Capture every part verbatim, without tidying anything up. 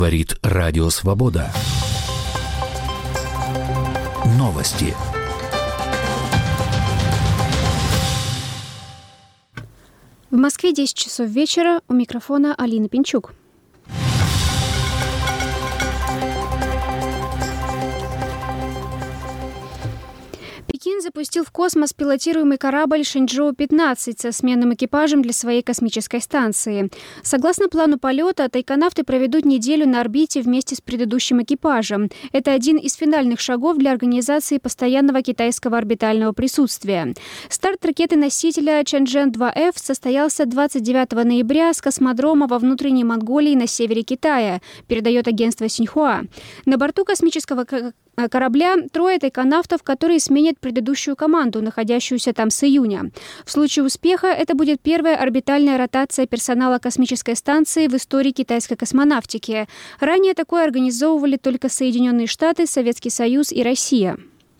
Говорит Радио Свобода. Новости. В Москве десять часов вечера. У микрофона Алина Пинчук. Пекин запустил в космос пилотируемый корабль Шэньчжоу пятнадцать со сменным экипажем для своей космической станции. Согласно плану полета, тайконавты проведут неделю на орбите вместе с предыдущим экипажем. Это один из финальных шагов для организации постоянного китайского орбитального присутствия. Старт ракеты-носителя Чэньчжэн два эф состоялся двадцать девятого ноября с космодрома во внутренней Монголии на севере Китая, передает агентство Синьхуа. На борту космического корабля трое тайконавтов, которые сменят предыдущую команду, находящуюся там с июня. В случае успеха это будет первая орбитальная ротация персонала космической станции в истории китайской космонавтики. Ранее такое организовывали только Соединенные Штаты, Советский Союз и Россия.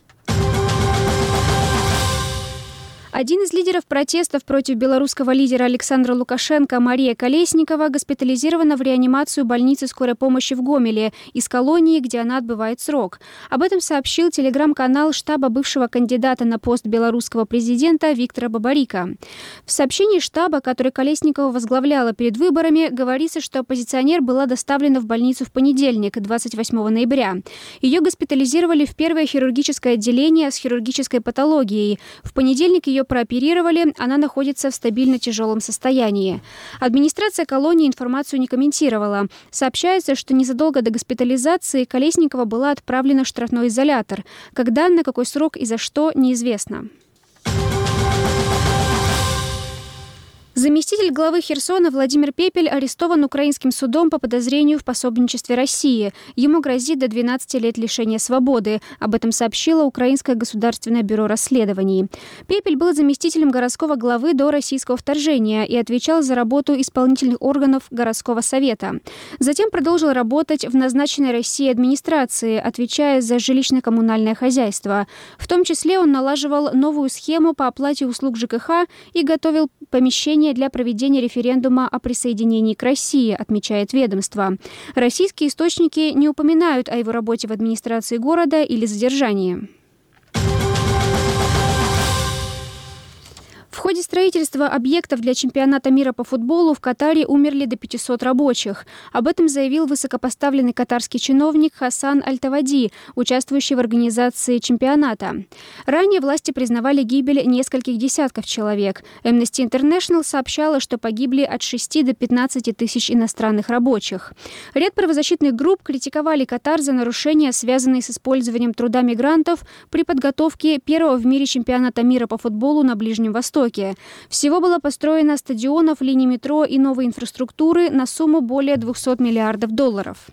Один из лидеров протестов против белорусского лидера Александра Лукашенко, Мария Колесникова, госпитализирована в реанимацию больницы скорой помощи в Гомеле из колонии, где она отбывает срок. Об этом сообщил телеграм-канал штаба бывшего кандидата на пост белорусского президента Виктора Бабарика. В сообщении штаба, который Колесникова возглавляла перед выборами, говорится, что оппозиционер была доставлена в больницу в понедельник, двадцать восьмого ноября. Ее госпитализировали в первое хирургическое отделение с хирургической патологией. В понедельник ее прооперировали, она находится в стабильно тяжелом состоянии. Администрация колонии информацию не комментировала. Сообщается, что незадолго до госпитализации Колесникова была отправлена в штрафной изолятор. Когда, на какой срок и за что, неизвестно. Заместитель главы Херсона Владимир Пепель арестован украинским судом по подозрению в пособничестве России. Ему грозит до двенадцати лет лишения свободы. Об этом сообщило Украинское государственное бюро расследований. Пепель был заместителем городского главы до российского вторжения и отвечал за работу исполнительных органов городского совета. Затем продолжил работать в назначенной Россией администрации, отвечая за жилищно-коммунальное хозяйство. В том числе он налаживал новую схему по оплате услуг ЖКХ и готовил помещение для проведения референдума о присоединении к России, отмечает ведомство. Российские источники не упоминают о его работе в администрации города или задержании. В ходе строительства объектов для чемпионата мира по футболу в Катаре умерли до пятисот рабочих. Об этом заявил высокопоставленный катарский чиновник Хасан Аль-Тавади, участвующий в организации чемпионата. Ранее власти признавали гибель нескольких десятков человек. Amnesty International сообщала, что погибли от шести до пятнадцати тысяч иностранных рабочих. Ряд правозащитных групп критиковали Катар за нарушения, связанные с использованием труда мигрантов при подготовке первого в мире чемпионата мира по футболу на Ближнем Востоке. Всего было построено стадионов, линий метро и новой инфраструктуры на сумму более двухсот миллиардов долларов.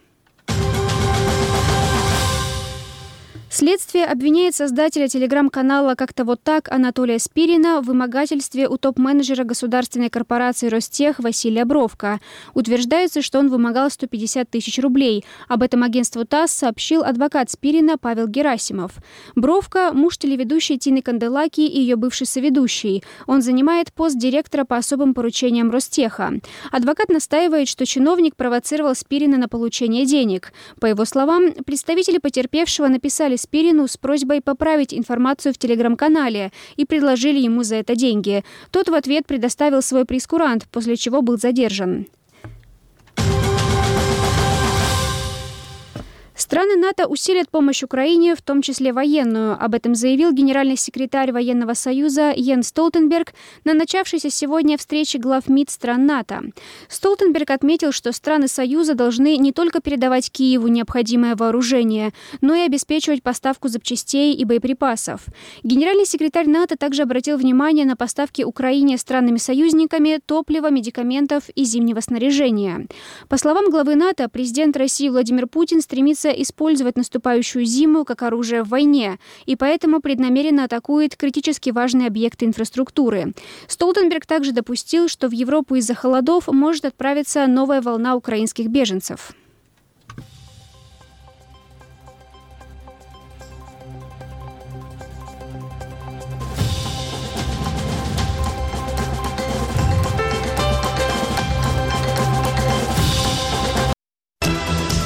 Следствие обвиняет создателя телеграм-канала «Как-то вот так» Анатолия Спирина в вымогательстве у топ-менеджера государственной корпорации Ростех Василия Бровко. Утверждается, что он вымогал сто пятьдесят тысяч рублей. Об этом агентству ТАСС сообщил адвокат Спирина Павел Герасимов. Бровко – муж телеведущей Тины Канделаки и ее бывший соведущий. Он занимает пост директора по особым поручениям Ростеха. Адвокат настаивает, что чиновник провоцировал Спирина на получение денег. По его словам, представители потерпевшего написали Спирину с просьбой поправить информацию в телеграм-канале и предложили ему за это деньги. Тот в ответ предоставил свой прейскурант, после чего был задержан. Страны НАТО усилят помощь Украине, в том числе военную. Об этом заявил генеральный секретарь Военного союза Йенс Столтенберг на начавшейся сегодня встрече глав МИД стран НАТО. Столтенберг отметил, что страны Союза должны не только передавать Киеву необходимое вооружение, но и обеспечивать поставку запчастей и боеприпасов. Генеральный секретарь НАТО также обратил внимание на поставки Украине странами-союзниками топлива, медикаментов и зимнего снаряжения. По словам главы НАТО, президент России Владимир Путин стремится использовать наступающую зиму как оружие в войне, и поэтому преднамеренно атакует критически важные объекты инфраструктуры. Столтенберг также допустил, что в Европу из-за холодов может отправиться новая волна украинских беженцев.